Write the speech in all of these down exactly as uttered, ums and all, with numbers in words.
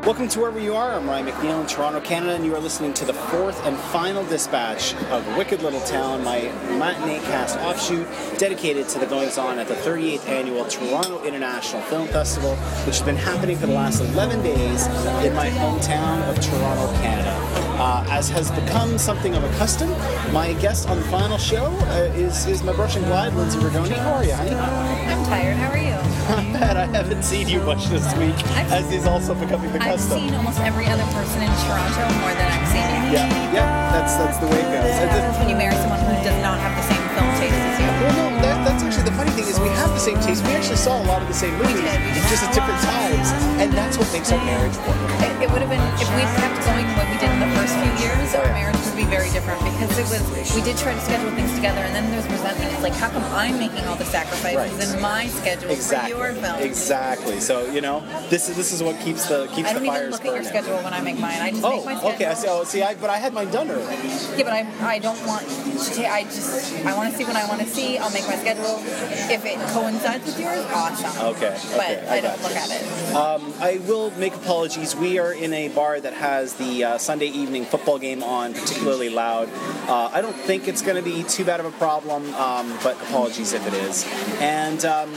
Welcome to Wherever You Are. I'm Ryan McNeil in Toronto, Canada, and you are listening to the fourth and final dispatch of Wicked Little Town, my matinee cast offshoot dedicated to the goings-on at the thirty-eighth Annual Toronto International Film Festival, which has been happening for the last eleven days in my hometown of Toronto, Canada. Uh, as has become something of a custom, my guest on the final show uh, is, is my brush and glide, Lindsay Ragoni. How are you, honey? I'm tired. How are you? Not bad. I haven't seen you much this week, I've, as is also becoming the I've custom. seen almost every other person in Toronto more than I've seen you. Yeah, yeah, that's that's the way it goes. What happens when you marry someone who does not have the same film taste as you? Well, no, that, that's actually the funny thing is we have the same taste. We actually saw a lot of the same movies, did, we did. just at different times, and that's what makes our marriage work. It, it would have been, if we'd kept going what we did in the first few years, our marriage would be very different because it was, we did try to schedule things together, and then there's resentment. It's like, how come I'm making all the sacrifices Right. in my schedule Exactly. for your film? Exactly. So you know, this is this is what keeps the keeps I don't the even fires look burning. at your schedule when I make mine. I just Oh, make my schedule. okay. I see. Oh, see, I, but I had mine done already. Yeah, but I, I don't want to take, I just, I want to see what I want to see. I'll make my schedule. If it coincides with yours, awesome. Okay. But okay, I, I don't got look you. at it. Um, I will make apologies. We are in a bar that has the uh, Sunday evening football game on particularly loud. Uh, I don't think it's going to be too bad of a problem, um, but apologies if it is. And um,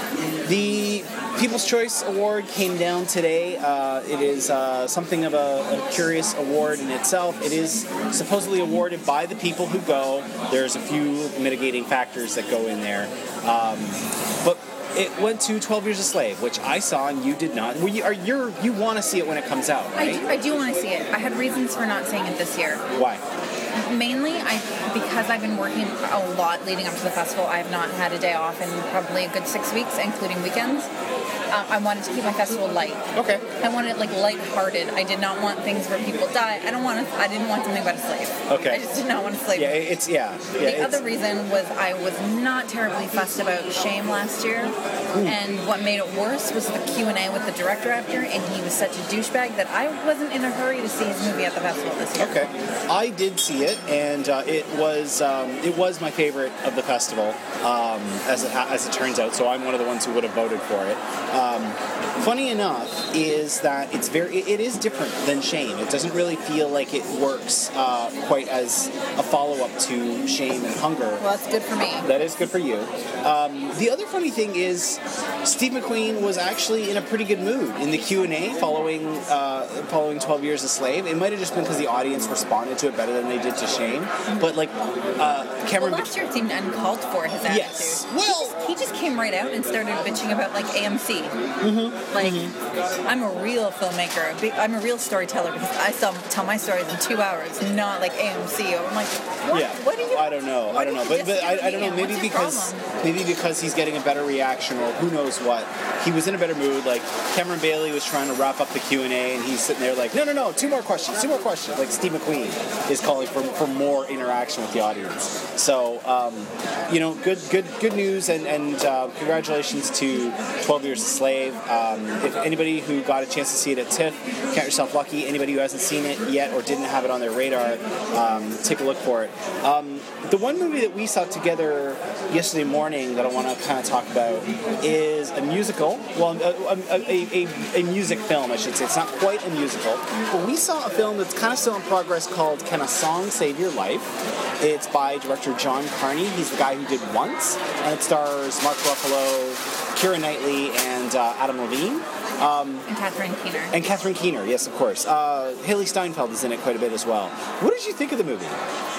the People's Choice Award came down today. Uh, it is uh, something of a, a curious award in itself. It is supposedly awarded by the people who go. There's a few mitigating factors that go in there. Um, but it went to twelve Years a Slave, which I saw and you did not. Well, you, are, you're, you want to see it when it comes out, I right? do, I do want to see it. I had reasons for not seeing it this year. Why? Mainly, I because I've been working a lot leading up to the festival. I have not had a day off in probably a good six weeks, including weekends. Um, I wanted to keep my festival light. Okay. I wanted it like lighthearted. I did not want things where people die. I don't want to. I didn't want something about a slave. Okay. I just did not want a slave. Yeah, it's yeah. yeah The it's, other reason was I was not terribly fussed about Shame last year, and what made it worse was the Q and A with the director after, and he was such a douchebag that I wasn't in a hurry to see his movie at the festival this year. Okay, I did see it, and uh, it was um, it was my favorite of the festival, um, as it ha- as it turns out. So I'm one of the ones who would have voted for it. Um, funny enough, is that it's very it, it is different than Shame. It doesn't really feel like it works uh, quite as a follow up to Shame and Hunger. Well, that's good for me. That is good for you. Um, the other funny thing is, Steve McQueen was actually in a pretty good mood in the Q and A following uh, following twelve Years a Slave. It might have just been because the audience responded to it better than they did to Shame. But like uh, Cameron, Well, last year it seemed uncalled for, his attitude. Yes. Well, he just came right out and started bitching about like A M C. Mm-hmm. Like, mm-hmm. I'm a real filmmaker. I'm a real storyteller because I still tell my stories in two hours, not like A M C. I'm like, what? Yeah. What do you? I don't know. I don't know. But, but I, I don't know. Maybe What's your because problem? maybe because he's getting a better reaction, or who knows what. He was in a better mood. Like Cameron Bailey was trying to wrap up the Q and A, and he's sitting there like, no, no, no, two more questions, two more questions. Like Steve McQueen is calling for for more interaction with the audience. So um, you know, good good good news, and and uh, congratulations to twelve Years a Slave. Um, if anybody who got a chance to see it at TIFF, count yourself lucky. Anybody who hasn't seen it yet or didn't have it on their radar, um, take a look for it. Um, the one movie that we saw together yesterday morning that I want to kind of talk about is a musical. Well, a, a, a, a music film, I should say. It's not quite a musical, but we saw a film that's kind of still in progress called Can a Song Save Your Life? It's by director John Carney. He's the guy who did Once, and it stars Mark Ruffalo, Keira Knightley, and uh, Adam Levine. Um, And Catherine Keener. and Catherine Keener, yes, of course. Uh, Haley Steinfeld is in it quite a bit as well. What did you think of the movie?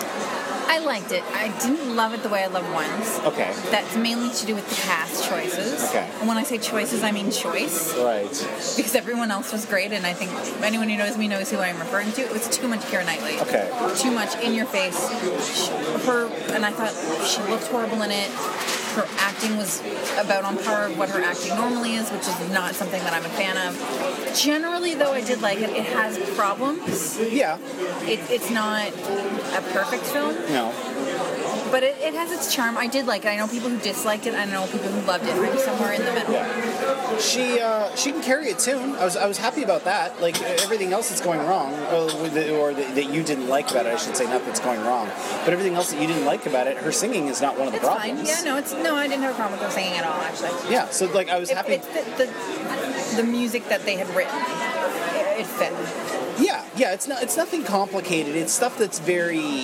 I liked it. I didn't love it the way I loved Once. Okay. That's mainly to do with the cast choices. Okay. And when I say choices, I mean choice. Right. Because everyone else was great, and I think anyone who knows me knows who I'm referring to. It was too much Keira Knightley. Okay. Too much in your face. Her, and I thought she looked horrible in it. Her acting was about on par with what her acting normally is, which is not something that I'm a fan of. Generally, though, I did like it. It has problems. Yeah. It, it's not a perfect film. No. But it, it has its charm. I did like it. I know people who disliked it. I know people who loved it. I'm somewhere in the middle. Yeah. She uh, she can carry a tune. I was I was happy about that. Like everything else that's going wrong, or, with the, or the, that you didn't like about it, I should say, not that's going wrong, but everything else that you didn't like about it, her singing is not one of the It's problems. fine. Yeah, no, it's no. I didn't have a problem with her singing at all. Actually. Yeah. So like I was It, happy. it's the, the the music that they had written. it fit. Yeah, yeah. It's not. It's nothing complicated. It's stuff that's very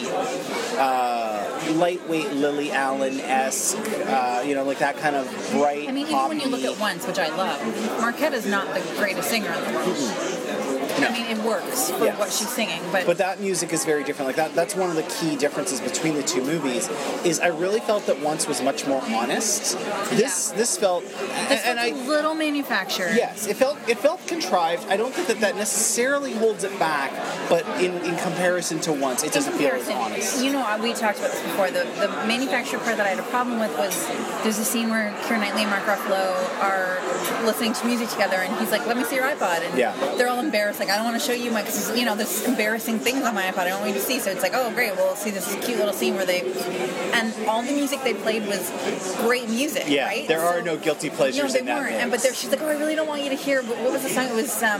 uh, lightweight, Lily Allen-esque. Uh, you know, like that kind of bright. I mean, even poppy. when you look at Once, which I love, Marquetta's not the greatest singer in the world. Mm-hmm. No. I mean, it works for Yes. what she's singing, but But that music is very different. Like that. That's one of the key differences between the two movies. Is I really felt that Once was much more honest. This Yeah. this felt. this and, and I. was a little manufactured. Yes, it felt it felt contrived. I don't think that that necessarily holds it back, but in, in comparison to Once, it In doesn't feel as comparison, honest. you know, we talked about this before. The the manufactured part that I had a problem with was there's a scene where Keira Knightley and Mark Ruffalo are listening to music together, and he's like, "Let me see your iPod," and Yeah. they're all embarrassed, like, "I don't want to show you my," because you know, there's embarrassing things on my iPod I don't want you to see. So it's like, "Oh, great, we'll see this cute little scene where they," and all the music they played was great music. Yeah, right? there are So- no guilty pleasures No, they in that weren't. mix. And but there, she's like, "Oh, I really don't want you to hear." But what was the song? It was um.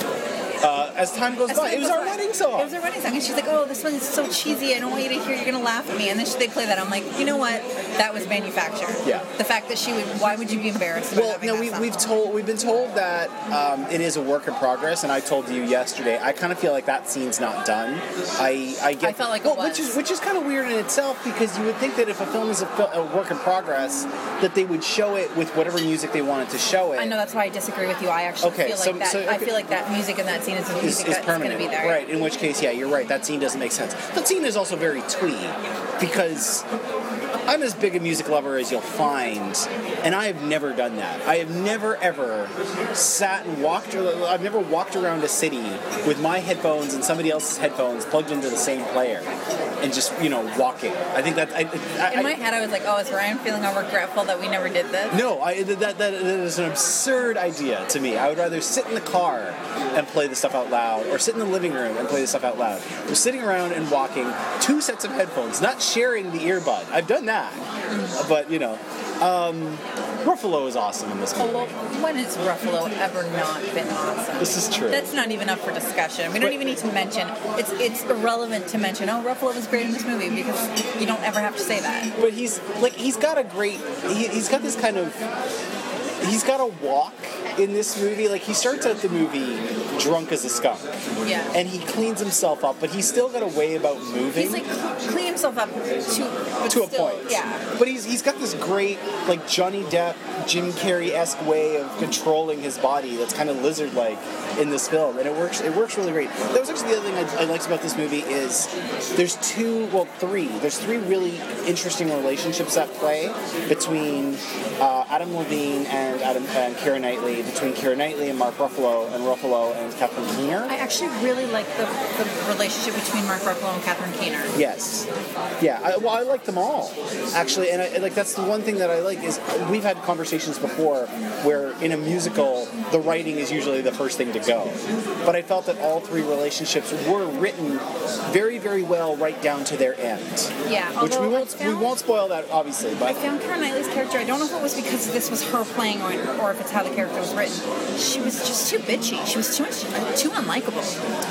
Uh, as time goes As by, time it was goes our by. wedding song. It was our wedding song, and she's like, "Oh, this one's so cheesy. I don't want you to hear. You're gonna laugh at me." And then she, they play that. I'm like, you know what? That was manufactured. Yeah. The fact that she would. Why would you be embarrassed about Well, having no, that we, song? we've told we've been told that um, it is a work in progress, and I told you yesterday. I kind of feel like that scene's not done. I I get I felt like it well, was. which is which is kind of weird in itself because you would think that if a film is a, fil- a work in progress, that they would show it with whatever music they wanted to show it. I know that's why I disagree with you. I actually Okay, feel like so- that. so, I okay. feel like that music in that scene is the is, music is that's going to permanent, be there. right? In which case, yeah, you're right. That scene doesn't make sense. That scene is also very twee because I'm as big a music lover as you'll find, and I have never done that. I have never ever sat and walked. I've never walked around a city with my headphones and somebody else's headphones plugged into the same player, and just you know walking. I think that I, I, In I my head, I was like, "Oh, is Ryan feeling all regretful that we never did this?" no, I, that, that, that is an absurd idea to me. I would rather sit in the car and play the stuff out loud, or sit in the living room and play the stuff out loud. We're sitting around and walking, two sets of headphones, not sharing the earbud. I've done that, but you know, um, Ruffalo is awesome in this Oh, movie. well, when has Ruffalo ever not been awesome? This is true. That's not even up for discussion. We don't But- even need to mention. It's it's irrelevant to mention. Oh, Ruffalo was great in this movie because you don't ever have to say that. But he's like he's got a great. He, he's got this kind of. He's got a walk in this movie. Like he starts out the movie drunk as a skunk. Yeah. And he cleans himself up, but he's still got a way about moving. He's like clean himself up to but to a still, point. Yeah. But he's he's got this great like Johnny Depp, Jim Carrey-esque way of controlling his body that's kind of lizard-like in this film, and it works. It works really great. That was actually the other thing I, I liked about this movie is there's two, well, three. There's three really interesting relationships at play between uh, Adam Levine and Adam and Keira Knightley, between Keira Knightley and Mark Ruffalo, and Ruffalo and Catherine Keener. I actually really like the, the relationship between Mark Ruffalo and Catherine Keener. Yes. Yeah. I, well, I like them all, actually, and I, like that's the one thing that I like is we've had conversations before where in a musical the writing is usually the first thing to go, but I felt that all three relationships were written very, very well right down to their end. Yeah. Which we although I won't we found- won't spoil that obviously, I but found Keira Knightley's character, I don't know if it was because this was her playing or, or if it's how the character was written. She was just too bitchy. She was too much, too unlikable.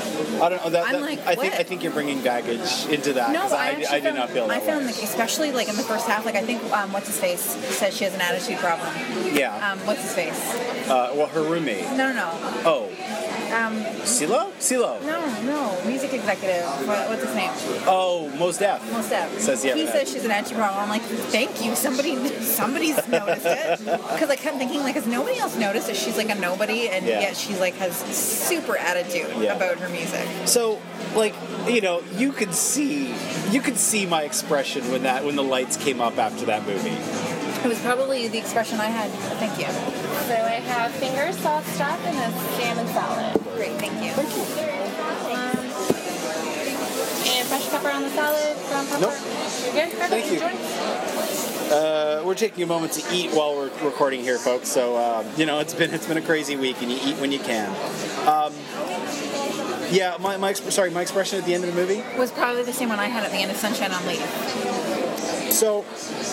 I don't know. That, I'm that- like, I think what? I think you're bringing baggage into that. No, 'cause I, I, actually I did found, not feel that I found, way. like, especially like in the first half, like I think um, what's his face says she has an attitude problem. Yeah. Um, what's his face? Uh, well, her roommate. No, no, no. Oh, Um, CeeLo? CeeLo. no, no. Music executive. What, what's his name? Oh, Mos Def. Most Def. Says, yeah, He but- says she's an attitude problem. I'm like, thank you. Somebody, somebody's noticed it. Because I kept thinking, like, has nobody else noticed that she's like a nobody, and Yeah. yet she's like has super attitude Yeah. about her music. So, like, you know, you could see, you could see my expression when that when the lights came up after that movie. It was probably the expression I had. Thank you. So I have finger sauce stuff and a salmon salad. Great, thank you. Thank you. Um, and fresh pepper on the salad, ground pepper. Nope. You're good? Perfect. Thank you. Enjoy. Uh, we're taking a moment to eat while we're recording here, folks. So, um, you know, it's been it's been a crazy week, and you eat when you can. Um, yeah, my, my exp- sorry, my expression at the end of the movie. Was probably the same one I had at the end of Sunshine on Leaf. So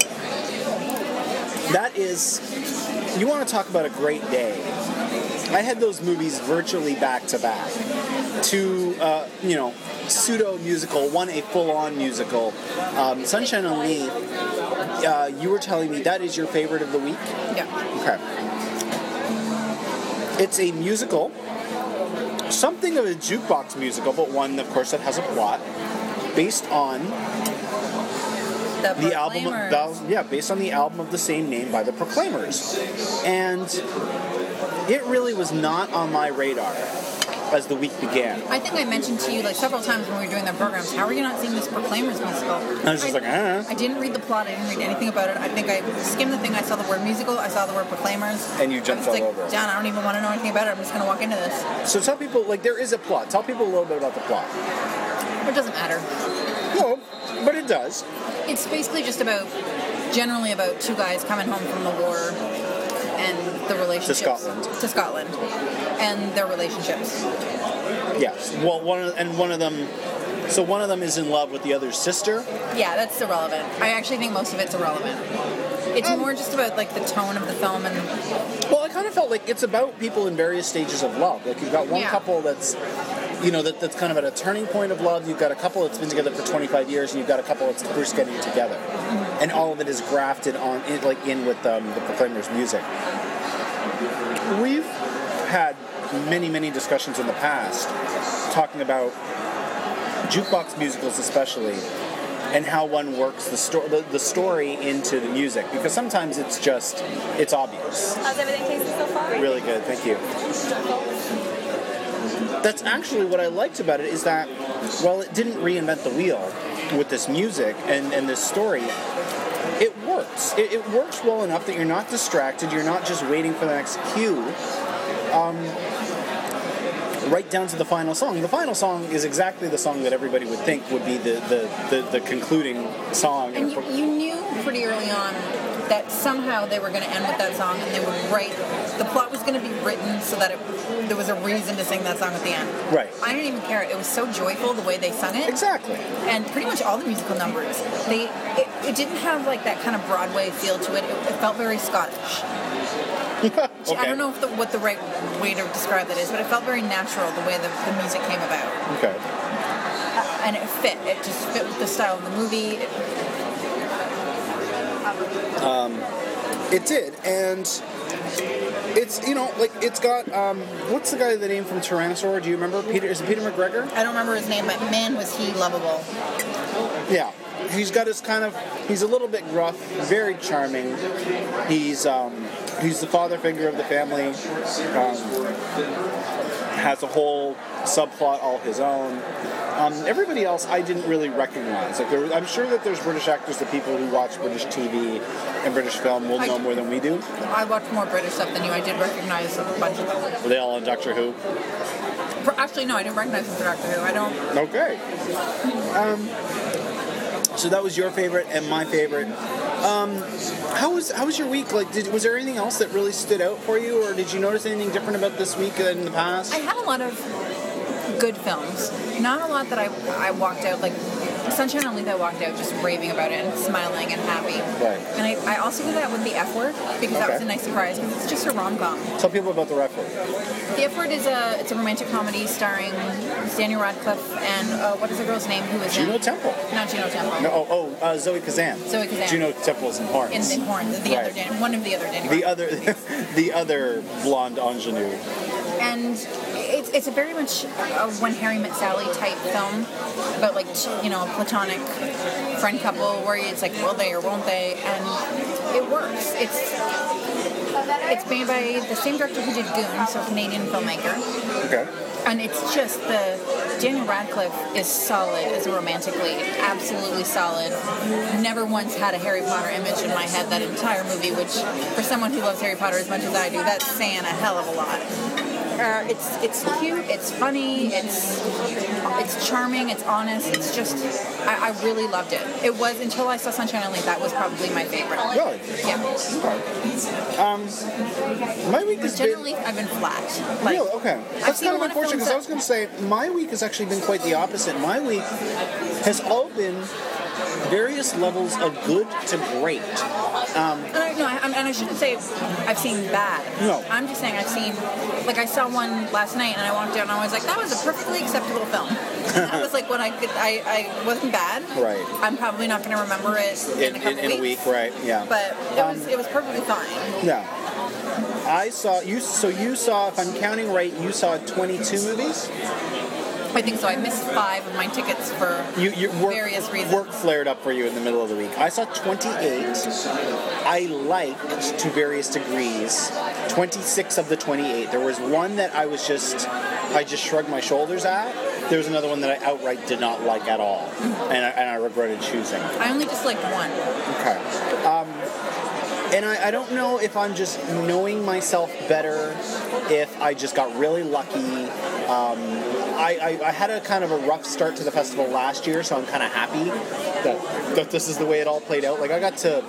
that is, you want to talk about a great day. I had those movies virtually back to back. Two, uh, you know, pseudo musical, one a full on musical. Um, Sunshine on Leaf. Uh, you were telling me that is your favorite of the week. Yeah. Okay. It's a musical something of a jukebox musical, but one, of course, that has a plot based on The, the album. Of, Proclaimers. the, yeah, based on the album of the same name by the Proclaimers, and it really was not on my radar as the week began. I think I mentioned to you like several times when we were doing their programs, how are you not seeing this Proclaimers musical? I was just like, ah. I didn't read the plot, I didn't read anything about it. I think I skimmed the thing, I saw the word musical, I saw the word Proclaimers. And you jumped I was all like, over it. John, I don't even want to know anything about it, I'm just going to walk into this. So tell people, like, there is a plot. Tell people a little bit about the plot. It doesn't matter. No, but it does. It's basically just about, generally about two guys coming home from the war and the relationships. To Scotland. To Scotland. And their relationships. Yes. Well, one of, and one of them, so one of them is in love with the other's sister. Yeah, that's irrelevant. I actually think most of it's irrelevant. It's Um, more just about like the tone of the film and Well, I kind of felt like it's about people in various stages of love. Like you've got one Yeah. couple that's, you know, that, that's kind of at a turning point of love. You've got a couple that's been together for twenty-five years, and you've got a couple that's first getting together. Mm-hmm. And all of it is grafted on, in, like in with um, the Proclaimers' music. We've had many, many discussions in the past talking about jukebox musicals, especially, and how one works the, sto- the the story into the music, because sometimes it's just it's obvious. How's everything tasting so far? Really good, thank you. That's actually what I liked about it, is that while it didn't reinvent the wheel with this music and, and this story, it works. It, it works well enough that you're not distracted, you're not just waiting for the next cue. Um, right down to the final song. The final song is exactly the song that everybody would think would be the, the, the, the concluding song. and you, you knew pretty early on that somehow they were going to end with that song, and they would write the plot was going to be written so that it, there was a reason to sing that song at the end. Right. I didn't even care. It was so joyful the way they sung it. Exactly. And pretty much all the musical numbers, they it, it didn't have like that kind of Broadway feel to it. It, it felt very Scottish. Okay. I don't know if the, what the right way to describe that is, but it felt very natural the way the, the music came about. Okay. Uh, and it fit. It just fit with the style of the movie. It, It did, and it's, you know, like, it's got, um, what's the guy that named from Tyrannosaur? Do you remember? Peter, is it Peter McGregor? I don't remember his name, but man, was he lovable. Yeah. He's got his kind of, he's a little bit gruff, very charming. He's, um, he's the father figure of the family, um, has a whole subplot all his own. Um, everybody else I didn't really recognize. Like there, I'm sure that there's British actors, the people who watch British T V and British film will I know do. more than we do. I watched more British stuff than you. I did recognize a bunch of them. Were they all on Doctor Who? For- Actually, no, I didn't recognize them for Doctor Who. I don't. Okay. Um, so that was your favorite and my favorite. Um, how was how was your week? Like, did, was there anything else that really stood out for you, or did you notice anything different about this week than in the past? I had a lot of good films. Not a lot that I I walked out like Sunshine on Leith. I walked out just raving about it and smiling and happy. Right. And I, I also did that with The F Word because that Okay. was a nice surprise because it's just a rom com. Tell people about the record. The F Word is a it's a romantic comedy starring Daniel Radcliffe and uh, what is the girl's name who is Juno in? Temple. Not Juno Temple. No, oh, oh uh, Zoe Kazan. Zoe Kazan. Juno Temple's in Horns. In, in Horn, the, the Right. other Dan, one of the other Daniel. The other, the other blonde ingenue. And it's, it's a very much a When Harry Met Sally type film about like t- you know a platonic friend couple where it's like will they or won't they, and it works. It's it's made by the same director who did Goon, so a Canadian filmmaker, Okay. and it's just the Daniel Radcliffe is solid as a romantic lead, absolutely solid. Never once had a Harry Potter image in my head that entire movie, which for someone who loves Harry Potter as much as I do, that's saying a hell of a lot. Uh, it's it's cute, it's funny, it's it's charming, it's honest. It's just I, I really loved it. It was until I saw Sunshine on Leith that was probably my favorite. Really? Yeah. Um, my week has been. Generally, I've been flat. Like, Really? Okay. I've That's seen kind a of lot of unfortunate films because I that- was going to say my week has actually been quite the opposite. My week has all been various levels of good to great. Um, And I, no, I, and I shouldn't say I've seen bad. No. I'm just saying I've seen, like I saw one last night and I walked out and I was like, that was a perfectly acceptable film. And that was like when I could, I, I wasn't bad. Right. I'm probably not going to remember it in, in, a couple in, in weeks. a week, right? Yeah. But it was, it was perfectly fine. yeah. I saw you. So you saw, if I'm counting right, you saw twenty-two movies. I think so. I missed five of my tickets for You, you work, various reasons. Work flared up for you in the middle of the week. I saw twenty-eight. I liked, to various degrees, twenty-six of the twenty-eight. There was one that I was just, I just shrugged my shoulders at. There was another one that I outright did not like at all, and I, and I regretted choosing. I only just liked one. Okay. Um, and I, I don't know if I'm just knowing myself better, if I just got really lucky. Um, I, I, I had a kind of a rough start to the festival last year, so I'm kind of happy that, that this is the way it all played out. Like, I got to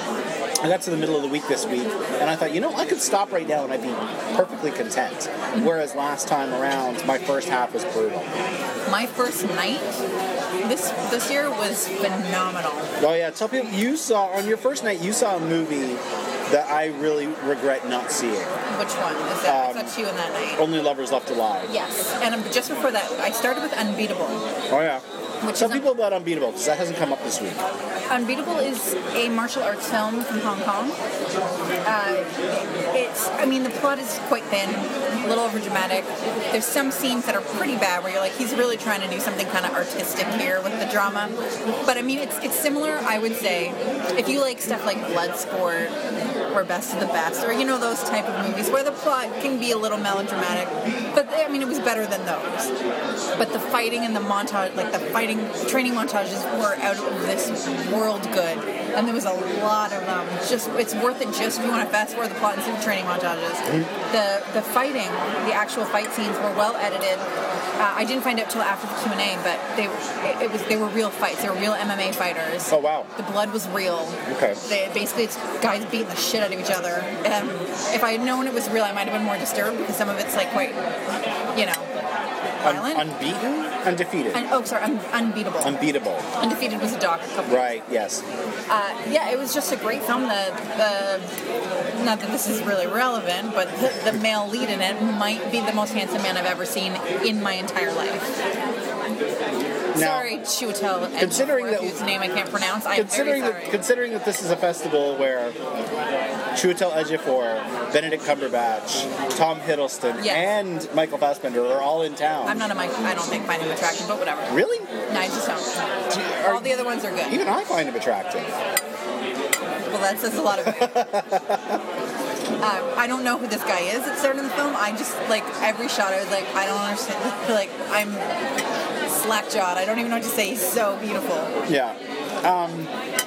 I got to the middle of the week this week, and I thought, you know, I could stop right now and I'd be perfectly content. Whereas last time around, my first half was brutal. My first night this this year was phenomenal. Oh yeah, tell people, you saw, on your first night, you saw a movie that I really regret not seeing. Which one? Is that, um, I saw two in that night. Only Lovers Left Alive. Yes, and um, just before that, I started with Unbeatable. Oh yeah. Which Tell is people about Unbeatable, because that hasn't come up this week. Unbeatable is a martial arts film from Hong Kong. Uh, it's, I mean, the plot is quite thin, a little overdramatic. There's some scenes that are pretty bad where you're like, he's really trying to do something kind of artistic here with the drama. But I mean, it's it's similar, I would say, if you like stuff like Bloodsport or Best of the Best, or you know, those type of movies where the plot can be a little melodramatic. But I mean, it was better than those. But the fighting and the montage, like the fighting training montages were out of this world good, and there was a lot of them. Just it's worth it just if you want to fast forward the plot and see the training montages. Mm-hmm. The the fighting, the actual fight scenes were well edited. Uh, I didn't find out till after the Q and A, but they it, it was they were real fights. They were real M M A fighters. Oh wow! The blood was real. Okay. They, basically, it's guys beating the shit out of each other. And if I had known it was real, I might have been more disturbed because some of it's like quite, you know. Un- unbeaten? Undefeated. Un- oh, sorry, un- unbeatable. Unbeatable. Undefeated was a doc. A couple right, yes. Uh, yeah, it was just a great film. The, the not that this is really relevant, but the, the male lead in it might be the most handsome man I've ever seen in my entire life. Now, sorry, Chiwetel, considering that whose name I can't pronounce. I'm considering very sorry. that considering that this is a festival where Chiwetel Ejiofor, Benedict Cumberbatch, Tom Hiddleston, yes. and Michael Fassbender are all in town. I'm not a Mike. I don't think find him attractive, but whatever. Really? No, I just don't. Do you, are, all the other ones are good. Even I find him attractive. Well, that says a lot of. Uh, I don't know who this guy is that started in the film. I just, like, every shot I was like, I don't understand. Like, I'm slack-jawed. I don't even know what to say. He's so beautiful. Yeah. Um,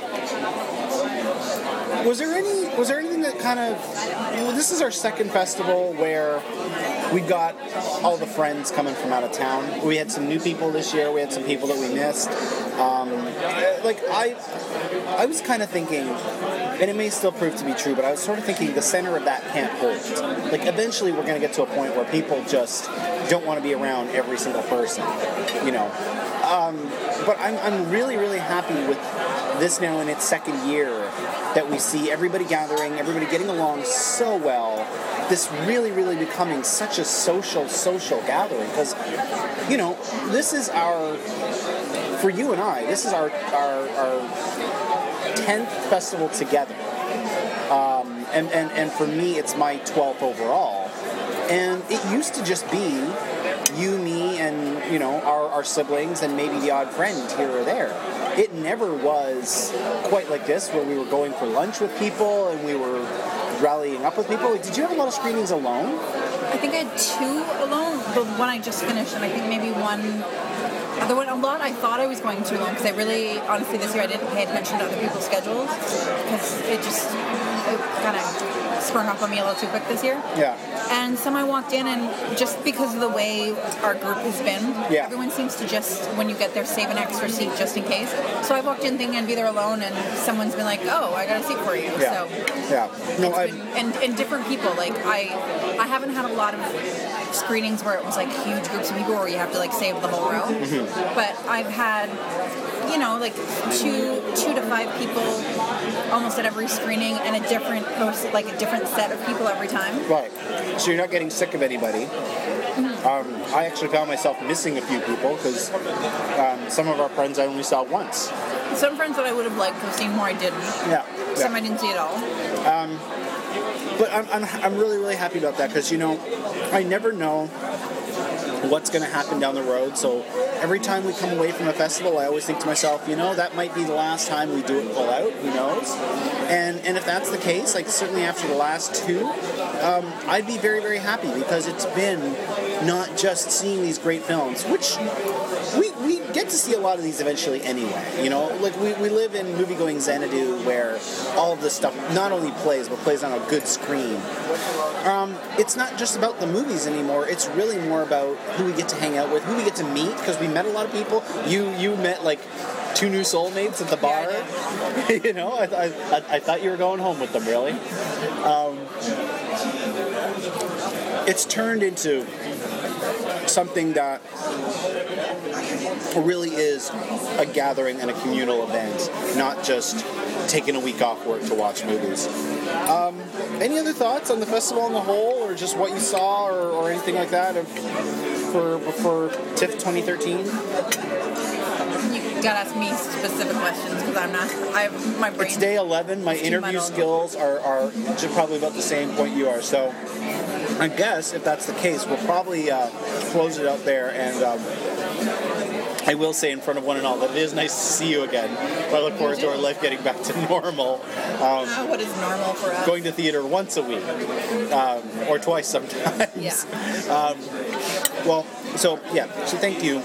was there any, was there anything that kind of, well, this is our second festival where we got all the friends coming from out of town. We had some new people this year. We had some people that we missed. Um, like, I, I was kind of thinking, and it may still prove to be true, but I was sort of thinking the center of that can't hold. Like, eventually we're going to get to a point where people just don't want to be around every single person, you know. Um, but I'm, I'm really, really happy with this now in its second year that we see everybody gathering, everybody getting along so well, this really, really becoming such a social, social gathering. Because, you know, this is our, for you and I, this is our, our, our tenth festival together. Um, and, and, and for me, it's my twelfth overall. And it used to just be you, me, and, you know, our, our siblings and maybe the odd friend here or there. It never was quite like this, where we were going for lunch with people and we were rallying up with people. Did you have a lot of screenings alone? I think I had two alone. The one I just finished, and I think maybe one... The one, a lot I thought I was going too long, because I really, honestly, this year I didn't pay attention to other people's schedules, because it just it kind of sprung up on me a little too quick this year. Yeah. And some I walked in, and just because of the way our group has been, yeah. everyone seems to just, when you get there, save an extra seat just in case. So I walked in thinking I'd be there alone, and someone's been like, oh, I got a seat for you. Yeah. So yeah. No, I. And, and different people. Like, I, I haven't had a lot of screenings where it was like huge groups of people where you have to like save the whole row. Mm-hmm. But I've had, you know, like two two to five people almost at every screening, and a different person, like a different set of people every time. Right. So you're not getting sick of anybody. Mm-hmm. Um, I actually found myself missing a few people because um, some of our friends I only saw once. some friends that I would have liked to have seen more, I didn't. Yeah. Some yeah. I didn't see at all. But I'm, I'm, I'm really, really happy about that because, you know, I never know what's going to happen down the road. So every time we come away from a festival, I always think to myself, you know, that might be the last time we do it full out. Who knows? And and if that's the case, like certainly after the last two, um, I'd be very, very happy because it's been not just seeing these great films, which we, we get to see a lot of these eventually anyway. You know, like we, we live in movie-going Xanadu where all of this stuff not only plays, but plays on a good screen. Um, it's not just about the movies anymore. It's really more about who we get to hang out with, who we get to meet, because we met a lot of people. You you met like two new soulmates at the bar. Yeah, You know, I, I, I thought you were going home with them, really. Um, it's turned into something that really is a gathering and a communal event, not just taking a week off work to watch movies. Um, any other thoughts on the festival on the whole, or just what you saw, or, or anything like that of, for for TIFF twenty thirteen? You gotta ask me specific questions because I'm not. I have my brain. It's day eleven. My interview skills are, are just probably about the same point you are. So I guess if that's the case, we'll probably uh, close it out there. And um, I will say in front of one and all that it is nice to see you again. I look forward to our life getting back to normal. Um, uh, what is normal for us? Going to theater once a week, um, or twice sometimes. Yeah. Um, well, so yeah. So thank you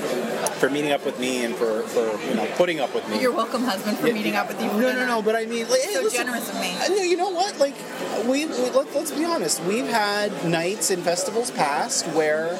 for meeting up with me and for, for you know putting up with me. You're welcome, husband, for Yeah. meeting up with you. No, no, no. But I mean, like, hey, So listen, generous of me. uh, no, you know what? Like, we, we let, let's be honest. We've had nights in festivals past where,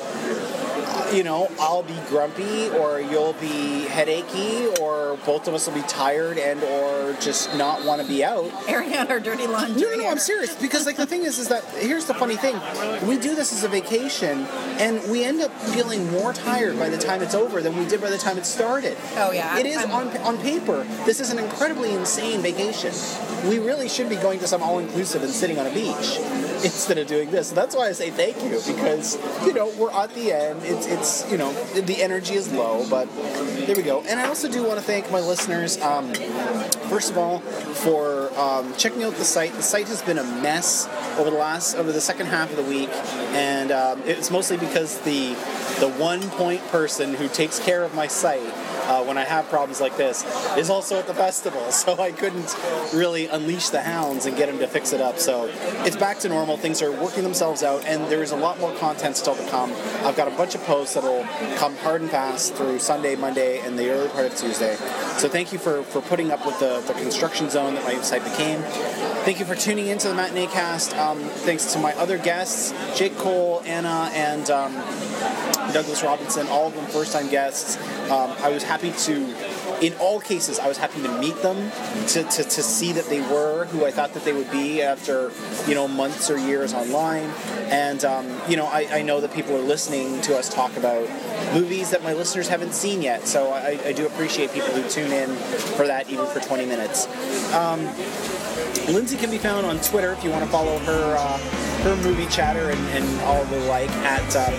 uh, you know, I'll be grumpy, or you'll be headachy, or both of us will be tired and or just not want to be out. Airing out our dirty laundry. No, no, no, I'm serious. Because, like, the thing is, is that, here's the funny thing. We do this as a vacation, and we end up feeling more tired by the time it's over than we did by the time it started. Oh, yeah. It is, I'm- on on paper, this is an incredibly insane vacation. We really should be going to some all-inclusive and sitting on a beach instead of doing this. So that's why I say thank you, because, you know, we're at the end. It's, it's you know, the energy is low, but there we go. And I also do want to thank my listeners, um, first of all, for um, checking out the site. The site has been a mess over the last, over the second half of the week, and um, it's mostly because the the one point person who takes care of my site uh, when I have problems like this is also at the festival, so I couldn't really unleash the hounds and get him to fix it up. So it's back to normal. Things are working themselves out, and there is a lot more content still to come. I've got a bunch of posts that'll come hard and fast through Sunday, Monday, and the early part of Tuesday. So thank you for, for putting up with the, the construction zone that my site became. Thank you for tuning into the Matinee Cast. Um, thanks to my other guests, Jake Cole, Anna, and um, Douglas Robinson, all of them first-time guests. Um, I was happy to, in all cases, I was happy to meet them, to, to, to see that they were who I thought that they would be after, you know, months or years online. And, um, you know, I, I know that people are listening to us talk about movies that my listeners haven't seen yet, so I, I do appreciate people who tune in for that, even for twenty minutes. Um, Lindsay can be found on Twitter if you want to follow her uh, her movie chatter and, and all the like at um,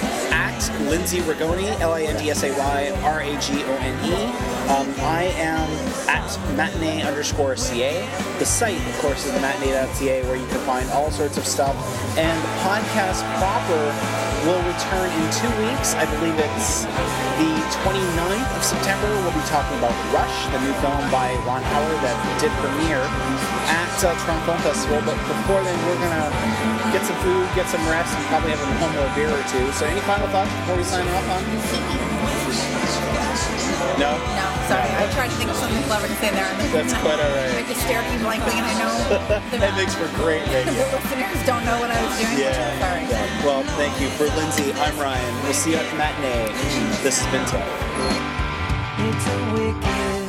at Lindsay Rigoni, L I N D S A Y R A G O N E. Um, I am at matinee underscore C A. The site, of course, is the matinee dot C A, where you can find all sorts of stuff. And the podcast proper will return in two weeks. I believe it's the twenty-ninth of September. We'll be talking about Rush, the new film by Ron Howard that did premiere at uh, Toronto Film Festival. But before then, we're going to get some food, get some rest, and probably have a home or a beer or two. So any final thoughts before we sign off on? No? No, sorry. I tried to think of something clever to say there. And That's quite all right. I just stared at you blankly, and I know the, That makes for great radio. the listeners don't know what I was doing. Yeah. Sorry. yeah. Well, thank you. For Lindsay, I'm Ryan. We'll see you at the matinee. This has been Tiff. It's a wicked